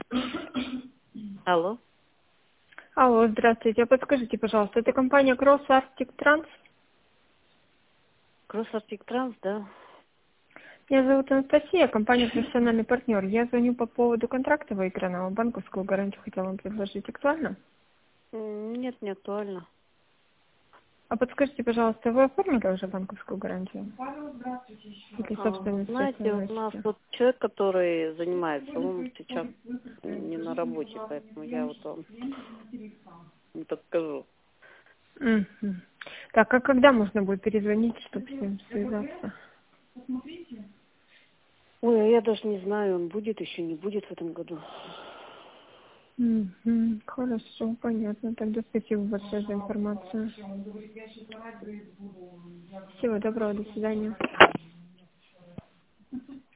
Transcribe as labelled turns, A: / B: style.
A: Алло.
B: Алло, здравствуйте. Подскажите, пожалуйста, это компания Cross Arctic Trans?
A: Кросс Arctic Trans, да?
B: Меня зовут Анастасия, компания профессиональный партнер. Я звоню по поводу контракта выигранного. Банковскую гарантию хотела вам предложить. Актуально?
A: Нет, не актуально.
B: А подскажите, пожалуйста, вы оформили уже банковскую гарантию? Или
A: Вы
B: собственные средства
A: знаете, у нас
B: выручите?
A: тут человек, который занимается, он сейчас не на работе, поэтому я вот вам не подскажу.
B: Мгм. Так, а когда можно будет перезвонить, чтобы с ним связаться?
A: Ой, а я даже не знаю, он будет еще, не будет в этом году.
B: Мгм. Хорошо, понятно. Тогда спасибо большое за информацию. Всего доброго, до свидания.